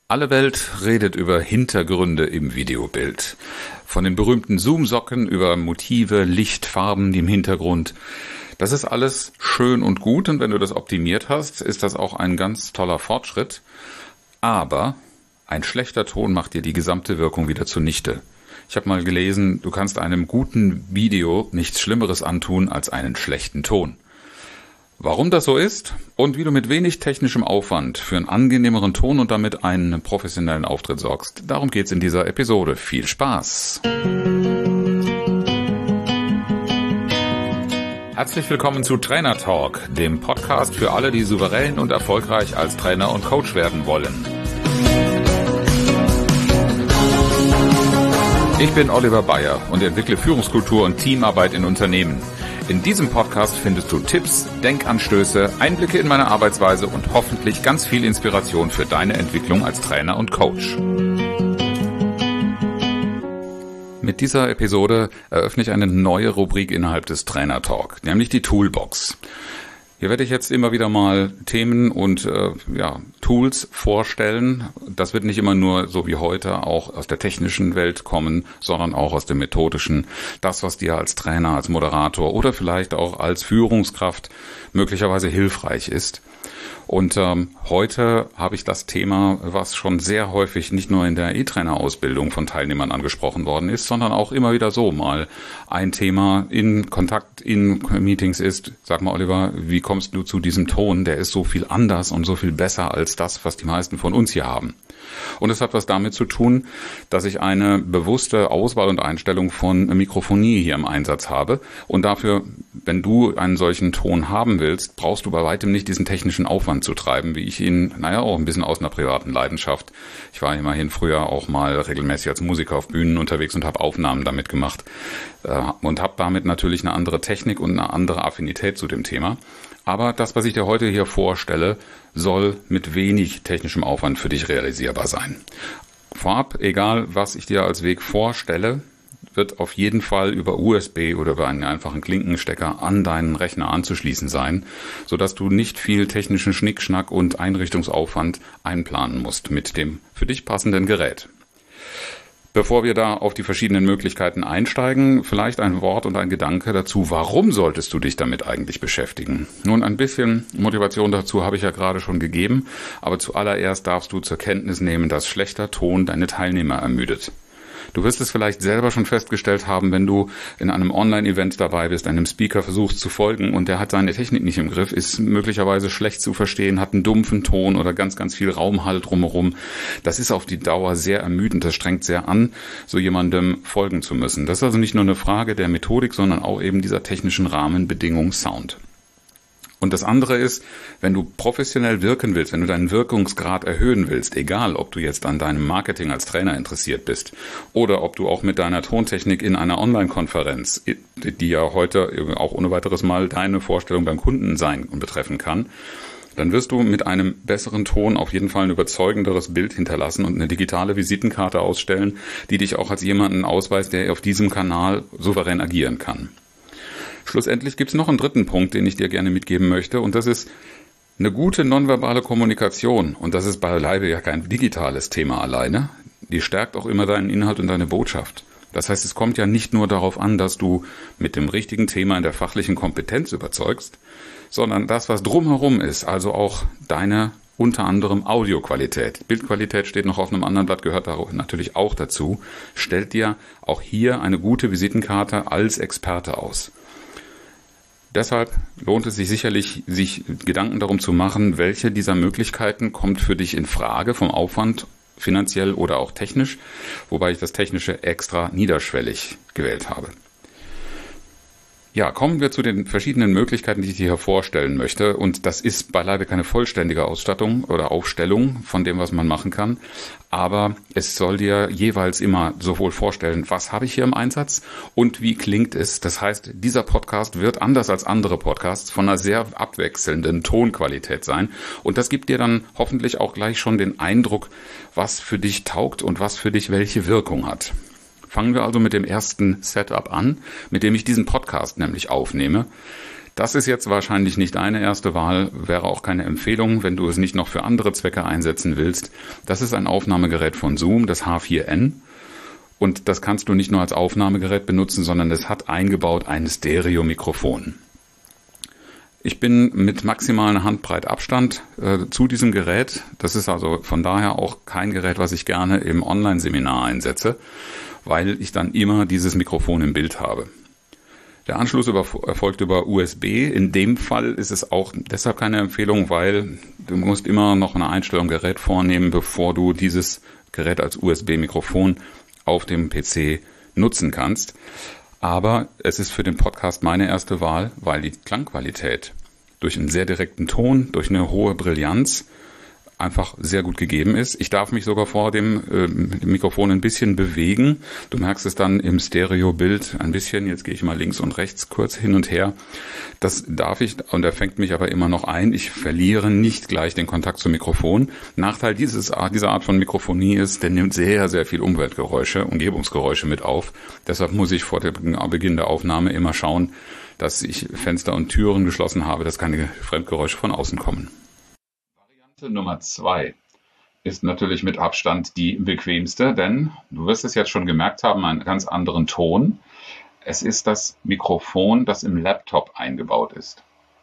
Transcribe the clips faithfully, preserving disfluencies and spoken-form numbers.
Alle Welt redet über Hintergründe im Videobild. Von den berühmten Zoom-Socken über Motive, Licht, Farben im Hintergrund. Das ist alles schön und gut, und wenn du das optimiert hast, ist das auch ein ganz toller Fortschritt. Aber ein schlechter Ton macht dir die gesamte Wirkung wieder zunichte. Ich habe mal gelesen, du kannst einem guten Video nichts Schlimmeres antun als einen schlechten Ton. Warum das so ist und wie du mit wenig technischem Aufwand für einen angenehmeren Ton und damit einen professionellen Auftritt sorgst, darum geht's in dieser Episode. Viel Spaß! Herzlich willkommen zu Trainer Talk, dem Podcast für alle, die souverän und erfolgreich als Trainer und Coach werden wollen. Ich bin Oliver Bayer und entwickle Führungskultur und Teamarbeit in Unternehmen. In diesem Podcast findest du Tipps, Denkanstöße, Einblicke in meine Arbeitsweise und hoffentlich ganz viel Inspiration für deine Entwicklung als Trainer und Coach. Mit dieser Episode eröffne ich eine neue Rubrik innerhalb des Trainer Talk, nämlich die Toolbox. Hier werde ich jetzt immer wieder mal Themen und äh, ja, Tools vorstellen. Das wird nicht immer nur, so wie heute, auch aus der technischen Welt kommen, sondern auch aus dem methodischen. Das, was dir als Trainer, als Moderator oder vielleicht auch als Führungskraft möglicherweise hilfreich ist. Und ähm, heute habe ich das Thema, was schon sehr häufig nicht nur in der E-Trainer-Ausbildung von Teilnehmern angesprochen worden ist, sondern auch immer wieder so mal ein Thema in Kontakt, in Meetings ist. Sag mal, Oliver, wie kommst du zu diesem Ton? Der ist so viel anders und so viel besser als das, was die meisten von uns hier haben. Und es hat was damit zu tun, dass ich eine bewusste Auswahl und Einstellung von Mikrofonie hier im Einsatz habe. Und dafür, wenn du einen solchen Ton haben willst, brauchst du bei weitem nicht diesen technischen Aufwand zu treiben, wie ich ihn, naja, auch ein bisschen aus einer privaten Leidenschaft. Ich war immerhin früher auch mal regelmäßig als Musiker auf Bühnen unterwegs und habe Aufnahmen damit gemacht. Und habe damit natürlich eine andere Technik und eine andere Affinität zu dem Thema. Aber das, was ich dir heute hier vorstelle, soll mit wenig technischem Aufwand für dich realisierbar sein. Vorab, egal was ich dir als Weg vorstelle, wird auf jeden Fall über U S B oder über einen einfachen Klinkenstecker an deinen Rechner anzuschließen sein, sodass du nicht viel technischen Schnickschnack und Einrichtungsaufwand einplanen musst mit dem für dich passenden Gerät. Bevor wir da auf die verschiedenen Möglichkeiten einsteigen, vielleicht ein Wort und ein Gedanke dazu, warum solltest du dich damit eigentlich beschäftigen? Nun, ein bisschen Motivation dazu habe ich ja gerade schon gegeben, aber zuallererst darfst du zur Kenntnis nehmen, dass schlechter Ton deine Teilnehmer ermüdet. Du wirst es vielleicht selber schon festgestellt haben, wenn du in einem Online-Event dabei bist, einem Speaker versuchst zu folgen und der hat seine Technik nicht im Griff, ist möglicherweise schlecht zu verstehen, hat einen dumpfen Ton oder ganz, ganz viel Raumhall drumherum. Das ist auf die Dauer sehr ermüdend, das strengt sehr an, so jemandem folgen zu müssen. Das ist also nicht nur eine Frage der Methodik, sondern auch eben dieser technischen Rahmenbedingung Sound. Und das andere ist, wenn du professionell wirken willst, wenn du deinen Wirkungsgrad erhöhen willst, egal ob du jetzt an deinem Marketing als Trainer interessiert bist oder ob du auch mit deiner Tontechnik in einer Online-Konferenz, die ja heute auch ohne weiteres mal deine Vorstellung beim Kunden sein und betreffen kann, dann wirst du mit einem besseren Ton auf jeden Fall ein überzeugenderes Bild hinterlassen und eine digitale Visitenkarte ausstellen, die dich auch als jemanden ausweist, der auf diesem Kanal souverän agieren kann. Schlussendlich gibt es noch einen dritten Punkt, den ich dir gerne mitgeben möchte, und das ist eine gute nonverbale Kommunikation. Und das ist beileibe ja kein digitales Thema alleine. Die stärkt auch immer deinen Inhalt und deine Botschaft. Das heißt, es kommt ja nicht nur darauf an, dass du mit dem richtigen Thema in der fachlichen Kompetenz überzeugst, sondern das, was drumherum ist, also auch deine unter anderem Audioqualität. Bildqualität steht noch auf einem anderen Blatt, gehört da natürlich auch dazu. Stellt dir auch hier eine gute Visitenkarte als Experte aus. Deshalb lohnt es sich sicherlich, sich Gedanken darum zu machen, welche dieser Möglichkeiten kommt für dich in Frage vom Aufwand, finanziell oder auch technisch, wobei ich das Technische extra niederschwellig gewählt habe. Ja, kommen wir zu den verschiedenen Möglichkeiten, die ich dir hier vorstellen möchte. Und das ist beileibe keine vollständige Ausstattung oder Aufstellung von dem, was man machen kann. Aber es soll dir jeweils immer sowohl vorstellen, was habe ich hier im Einsatz und wie klingt es. Das heißt, dieser Podcast wird anders als andere Podcasts von einer sehr abwechselnden Tonqualität sein. Und das gibt dir dann hoffentlich auch gleich schon den Eindruck, was für dich taugt und was für dich welche Wirkung hat. Fangen wir also mit dem ersten Setup an, mit dem ich diesen Podcast nämlich aufnehme. Das ist jetzt wahrscheinlich nicht deine erste Wahl, wäre auch keine Empfehlung, wenn du es nicht noch für andere Zwecke einsetzen willst. Das ist ein Aufnahmegerät von Zoom, das H vier N. Und das kannst du nicht nur als Aufnahmegerät benutzen, sondern es hat eingebaut ein Stereo-Mikrofon. Ich bin mit maximaler Handbreit Abstand äh, zu diesem Gerät. Das ist also von daher auch kein Gerät, was ich gerne im Online-Seminar einsetze, weil ich dann immer dieses Mikrofon im Bild habe. Der Anschluss über, erfolgt über U S B. In dem Fall ist es auch deshalb keine Empfehlung, weil du musst immer noch eine Einstellung Gerät vornehmen, bevor du dieses Gerät als U S B-Mikrofon auf dem P C nutzen kannst. Aber es ist für den Podcast meine erste Wahl, weil die Klangqualität durch einen sehr direkten Ton, durch eine hohe Brillanz einfach sehr gut gegeben ist. Ich darf mich sogar vor dem, äh, dem Mikrofon ein bisschen bewegen. Du merkst es dann im Stereobild ein bisschen. Jetzt gehe ich mal links und rechts kurz hin und her. Das darf ich, und er fängt mich aber immer noch ein. Ich verliere nicht gleich den Kontakt zum Mikrofon. Nachteil dieses, dieser Art von Mikrofonie ist, der nimmt sehr, sehr viel Umweltgeräusche, Umgebungsgeräusche mit auf. Deshalb muss ich vor dem Beginn der Aufnahme immer schauen, dass ich Fenster und Türen geschlossen habe, dass keine Fremdgeräusche von außen kommen. Nummer zwei ist natürlich mit Abstand die bequemste, denn du wirst es jetzt schon gemerkt haben, einen ganz anderen Ton. Es ist das Mikrofon, das im Laptop eingebaut ist.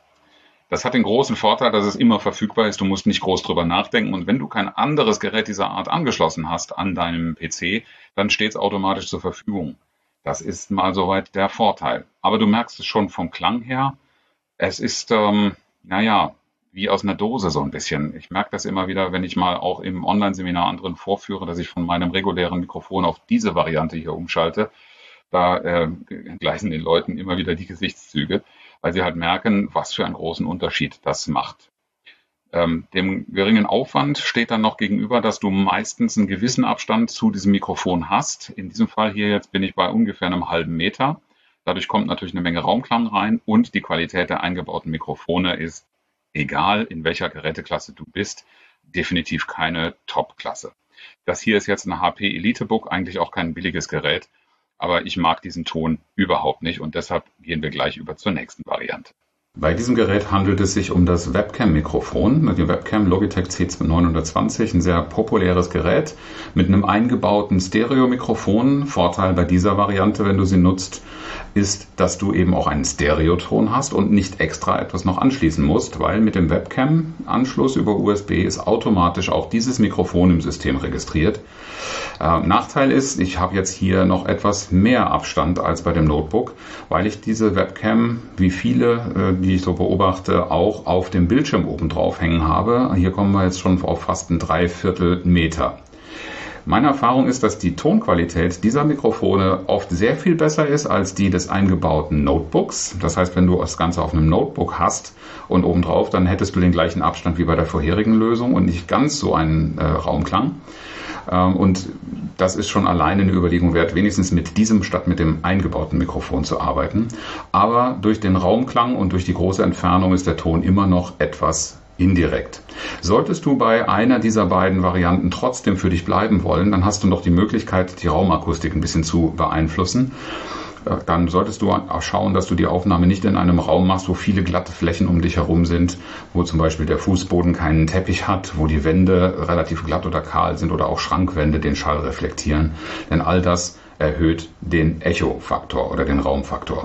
Das hat den großen Vorteil, dass es immer verfügbar ist. Du musst nicht groß drüber nachdenken. Und wenn du kein anderes Gerät dieser Art angeschlossen hast an deinem P C, dann steht es automatisch zur Verfügung. Das ist mal soweit der Vorteil. Aber du merkst es schon vom Klang her. Es ist, ähm, naja, wie aus einer Dose so ein bisschen. Ich merke das immer wieder, wenn ich mal auch im Online-Seminar anderen vorführe, dass ich von meinem regulären Mikrofon auf diese Variante hier umschalte. Da äh, gleichen den Leuten immer wieder die Gesichtszüge, weil sie halt merken, was für einen großen Unterschied das macht. Ähm, dem geringen Aufwand steht dann noch gegenüber, dass du meistens einen gewissen Abstand zu diesem Mikrofon hast. In diesem Fall hier jetzt bin ich bei ungefähr einem halben Meter. Dadurch kommt natürlich eine Menge Raumklang rein und die Qualität der eingebauten Mikrofone ist, egal in welcher Geräteklasse du bist, definitiv keine Top-Klasse. Das hier ist jetzt ein H P EliteBook, eigentlich auch kein billiges Gerät, aber ich mag diesen Ton überhaupt nicht und deshalb gehen wir gleich über zur nächsten Variante. Bei diesem Gerät handelt es sich um das Webcam-Mikrofon, die Webcam Logitech C neunhundertzwanzig, ein sehr populäres Gerät mit einem eingebauten Stereo-Mikrofon. Vorteil bei dieser Variante, wenn du sie nutzt, ist, dass du eben auch einen Stereoton hast und nicht extra etwas noch anschließen musst, weil mit dem Webcam-Anschluss über U S B ist automatisch auch dieses Mikrofon im System registriert. Äh, Nachteil ist, ich habe jetzt hier noch etwas mehr Abstand als bei dem Notebook, weil ich diese Webcam, wie viele, äh, die ich so beobachte, auch auf dem Bildschirm oben drauf hängen habe. Hier kommen wir jetzt schon auf fast ein Dreiviertel Meter. Meine Erfahrung ist, dass die Tonqualität dieser Mikrofone oft sehr viel besser ist als die des eingebauten Notebooks. Das heißt, wenn du das Ganze auf einem Notebook hast und obendrauf, dann hättest du den gleichen Abstand wie bei der vorherigen Lösung und nicht ganz so einen äh, Raumklang. Ähm, und das ist schon alleine eine Überlegung wert, wenigstens mit diesem statt mit dem eingebauten Mikrofon zu arbeiten. Aber durch den Raumklang und durch die große Entfernung ist der Ton immer noch etwas indirekt. Solltest du bei einer dieser beiden Varianten trotzdem für dich bleiben wollen, dann hast du noch die Möglichkeit, die Raumakustik ein bisschen zu beeinflussen. Dann solltest du auch schauen, dass du die Aufnahme nicht in einem Raum machst, wo viele glatte Flächen um dich herum sind, wo zum Beispiel der Fußboden keinen Teppich hat, wo die Wände relativ glatt oder kahl sind oder auch Schrankwände den Schall reflektieren. Denn all das erhöht den Echo-Faktor oder den Raumfaktor.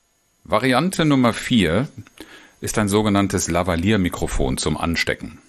Variante Nummer vier ist ein sogenanntes Lavalier-Mikrofon zum Anstecken.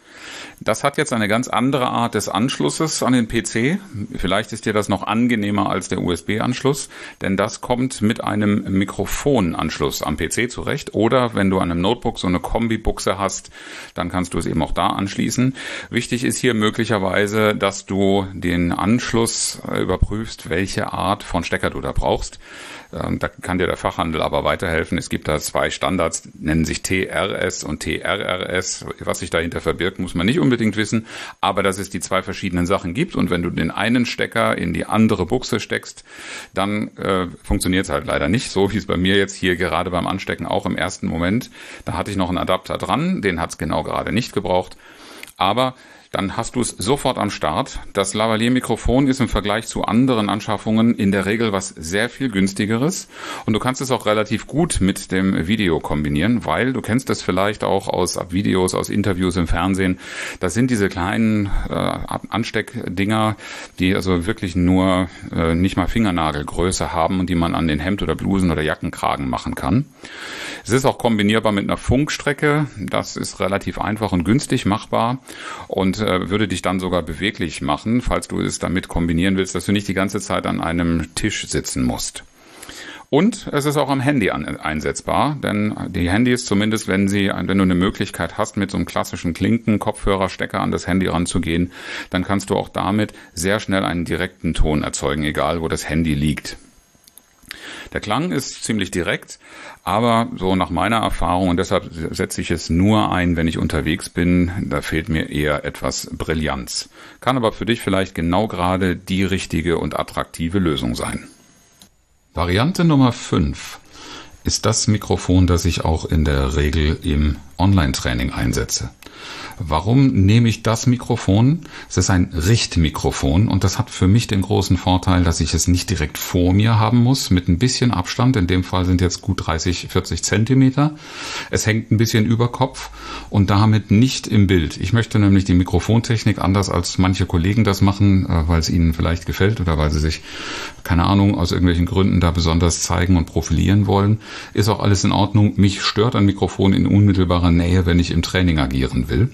Das hat jetzt eine ganz andere Art des Anschlusses an den P C. Vielleicht ist dir das noch angenehmer als der U S B-Anschluss, denn das kommt mit einem Mikrofonanschluss am P C zurecht. Oder wenn du an einem Notebook so eine Kombi-Buchse hast, dann kannst du es eben auch da anschließen. Wichtig ist hier möglicherweise, dass du den Anschluss überprüfst, welche Art von Stecker du da brauchst. Da kann dir der Fachhandel aber weiterhelfen. Es gibt da zwei Standards, nennen sich T R S und T R R S. Was sich dahinter verbirgt, muss man nicht unbedingt wissen, aber dass es die zwei verschiedenen Sachen gibt und wenn du den einen Stecker in die andere Buchse steckst, dann äh, funktioniert es halt leider nicht, so wie es bei mir jetzt hier gerade beim Anstecken auch im ersten Moment. Da hatte ich noch einen Adapter dran, den hat es genau gerade nicht gebraucht, aber dann hast du es sofort am Start. Das Lavalier-Mikrofon ist im Vergleich zu anderen Anschaffungen in der Regel was sehr viel günstigeres und du kannst es auch relativ gut mit dem Video kombinieren, weil du kennst es vielleicht auch aus Videos, aus Interviews im Fernsehen. Das sind diese kleinen äh, Ansteckdinger, die also wirklich nur äh, nicht mal Fingernagelgröße haben und die man an den Hemd- oder Blusen- oder Jackenkragen machen kann. Es ist auch kombinierbar mit einer Funkstrecke. Das ist relativ einfach und günstig machbar und äh, würde dich dann sogar beweglich machen, falls du es damit kombinieren willst, dass du nicht die ganze Zeit an einem Tisch sitzen musst. Und es ist auch am Handy an, einsetzbar, denn die Handys, zumindest wenn sie, wenn du eine Möglichkeit hast, mit so einem klassischen Klinken-Kopfhörerstecker an das Handy ranzugehen, dann kannst du auch damit sehr schnell einen direkten Ton erzeugen, egal wo das Handy liegt. Der Klang ist ziemlich direkt, aber so nach meiner Erfahrung, und deshalb setze ich es nur ein, wenn ich unterwegs bin, da fehlt mir eher etwas Brillanz. Kann aber für dich vielleicht genau gerade die richtige und attraktive Lösung sein. Variante Nummer fünf ist das Mikrofon, das ich auch in der Regel im Online-Training einsetze. Warum nehme ich das Mikrofon? Es ist ein Richtmikrofon und das hat für mich den großen Vorteil, dass ich es nicht direkt vor mir haben muss, mit ein bisschen Abstand. In dem Fall sind jetzt gut dreißig, vierzig Zentimeter. Es hängt ein bisschen über Kopf und damit nicht im Bild. Ich möchte nämlich die Mikrofontechnik anders als manche Kollegen das machen, weil es ihnen vielleicht gefällt oder weil sie sich, keine Ahnung, aus irgendwelchen Gründen da besonders zeigen und profilieren wollen. Ist auch alles in Ordnung. Mich stört ein Mikrofon in unmittelbarer Nähe, wenn ich im Training agieren will.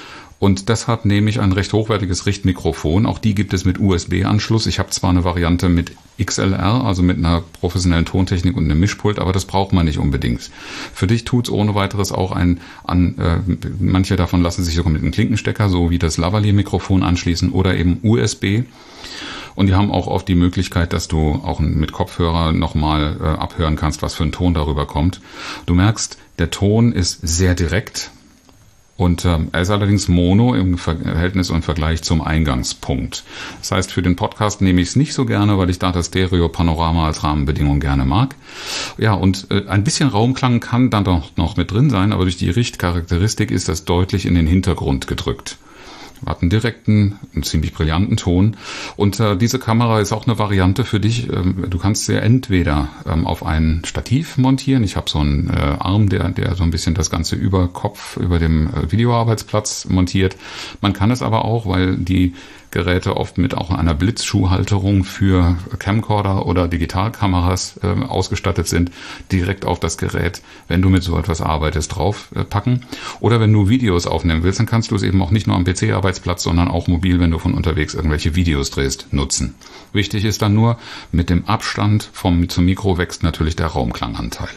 Und deshalb nehme ich ein recht hochwertiges Richtmikrofon. Auch die gibt es mit U S B-Anschluss. Ich habe zwar eine Variante mit X L R, also mit einer professionellen Tontechnik und einem Mischpult, aber das braucht man nicht unbedingt. Für dich tut's ohne weiteres auch ein, an, äh, manche davon lassen sich sogar mit einem Klinkenstecker, so wie das Lavalier-Mikrofon anschließen oder eben U S B. Und die haben auch oft die Möglichkeit, dass du auch mit Kopfhörer nochmal äh, abhören kannst, was für ein Ton darüber kommt. Du merkst, der Ton ist sehr direkt. Und ähm, er ist allerdings mono im Verhältnis und Vergleich zum Eingangspunkt. Das heißt, für den Podcast nehme ich es nicht so gerne, weil ich da das Stereo-Panorama als Rahmenbedingung gerne mag. Ja, und äh, ein bisschen Raumklang kann dann doch noch mit drin sein, aber durch die Richtcharakteristik ist das deutlich in den Hintergrund gedrückt. Hat einen direkten, einen ziemlich brillanten Ton. Und äh, diese Kamera ist auch eine Variante für dich. Ähm, du kannst sie entweder ähm, auf ein Stativ montieren. Ich habe so einen äh, Arm, der, der so ein bisschen das Ganze über Kopf, über dem äh, Videoarbeitsplatz montiert. Man kann es aber auch, weil die Geräte oft mit auch einer Blitzschuhhalterung für Camcorder oder Digitalkameras äh, ausgestattet sind, direkt auf das Gerät, wenn du mit so etwas arbeitest, draufpacken. Äh, oder wenn du Videos aufnehmen willst, dann kannst du es eben auch nicht nur am P C-Arbeitsplatz, sondern auch mobil, wenn du von unterwegs irgendwelche Videos drehst, nutzen. Wichtig ist dann nur, mit dem Abstand vom zum Mikro wächst natürlich der Raumklanganteil.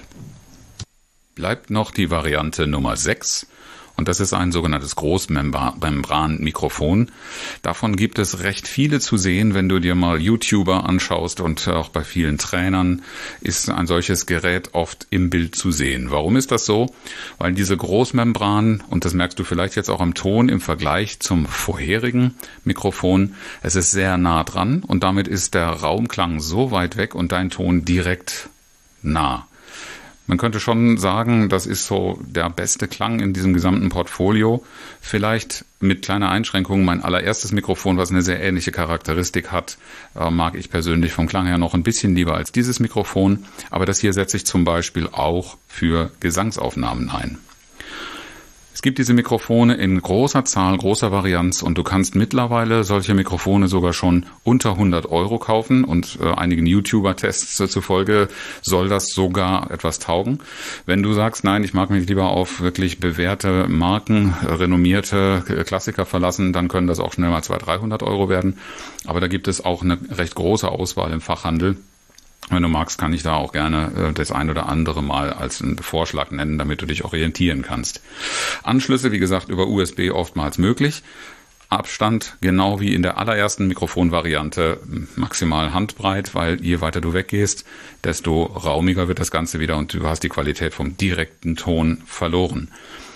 Bleibt noch die Variante Nummer sechs. Und das ist ein sogenanntes Großmembran-Mikrofon. Davon gibt es recht viele zu sehen, wenn du dir mal YouTuber anschaust und auch bei vielen Trainern ist ein solches Gerät oft im Bild zu sehen. Warum ist das so? Weil diese Großmembran, und das merkst du vielleicht jetzt auch am Ton im Vergleich zum vorherigen Mikrofon, es ist sehr nah dran und damit ist der Raumklang so weit weg und dein Ton direkt nah. Man könnte schon sagen, das ist so der beste Klang in diesem gesamten Portfolio. Vielleicht mit kleiner Einschränkung mein allererstes Mikrofon, was eine sehr ähnliche Charakteristik hat, mag ich persönlich vom Klang her noch ein bisschen lieber als dieses Mikrofon. Aber das hier setze ich zum Beispiel auch für Gesangsaufnahmen ein. Es gibt diese Mikrofone in großer Zahl, großer Varianz und du kannst mittlerweile solche Mikrofone sogar schon unter hundert Euro kaufen und äh, einigen YouTuber-Tests äh, zufolge soll das sogar etwas taugen. Wenn du sagst, nein, ich mag mich lieber auf wirklich bewährte Marken, äh, renommierte äh, Klassiker verlassen, dann können das auch schnell mal zweihundert, dreihundert Euro werden. Aber da gibt es auch eine recht große Auswahl im Fachhandel. Wenn du magst, kann ich da auch gerne das ein oder andere mal als einen Vorschlag nennen, damit du dich orientieren kannst. Anschlüsse, wie gesagt, über U S B oftmals möglich. Abstand, genau wie in der allerersten Mikrofonvariante, maximal handbreit, weil je weiter du weggehst, desto raumiger wird das Ganze wieder und du hast die Qualität vom direkten Ton verloren.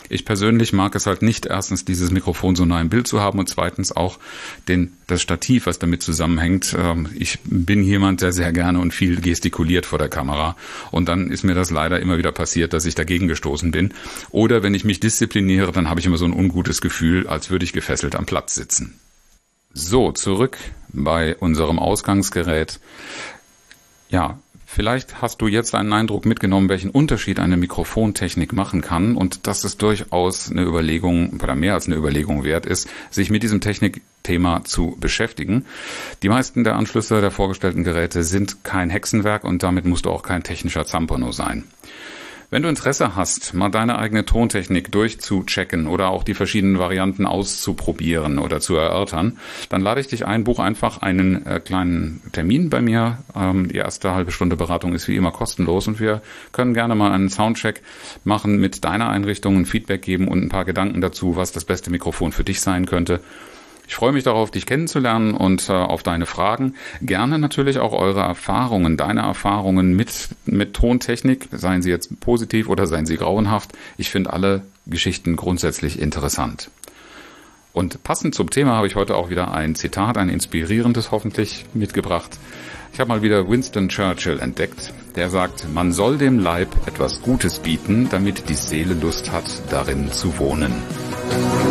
Ich persönlich mag es halt nicht, erstens dieses Mikrofon so nah im Bild zu haben und zweitens auch den, das Stativ, was damit zusammenhängt. Ich bin jemand, der sehr gerne und viel gestikuliert vor der Kamera und dann ist mir das leider immer wieder passiert, dass ich dagegen gestoßen bin. Oder wenn ich mich diszipliniere, dann habe ich immer so ein ungutes Gefühl, als würde ich gefesselt am Platz sitzen. So, zurück bei unserem Ausgangsgerät. Ja, vielleicht hast du jetzt einen Eindruck mitgenommen, welchen Unterschied eine Mikrofontechnik machen kann und dass es durchaus eine Überlegung oder mehr als eine Überlegung wert ist, sich mit diesem Technikthema zu beschäftigen. Die meisten der Anschlüsse der vorgestellten Geräte sind kein Hexenwerk und damit musst du auch kein technischer Zampano sein. Wenn du Interesse hast, mal deine eigene Tontechnik durchzuchecken oder auch die verschiedenen Varianten auszuprobieren oder zu erörtern, dann lade ich dich ein, buch einfach einen äh, kleinen Termin bei mir. Ähm, die erste halbe Stunde Beratung ist wie immer kostenlos und wir können gerne mal einen Soundcheck machen mit deiner Einrichtung, ein Feedback geben und ein paar Gedanken dazu, was das beste Mikrofon für dich sein könnte. Ich freue mich darauf, dich kennenzulernen und äh, auf deine Fragen. Gerne natürlich auch eure Erfahrungen, deine Erfahrungen mit, mit Tontechnik, seien sie jetzt positiv oder seien sie grauenhaft. Ich finde alle Geschichten grundsätzlich interessant. Und passend zum Thema habe ich heute auch wieder ein Zitat, ein inspirierendes hoffentlich mitgebracht. Ich habe mal wieder Winston Churchill entdeckt, der sagt, man soll dem Leib etwas Gutes bieten, damit die Seele Lust hat, darin zu wohnen.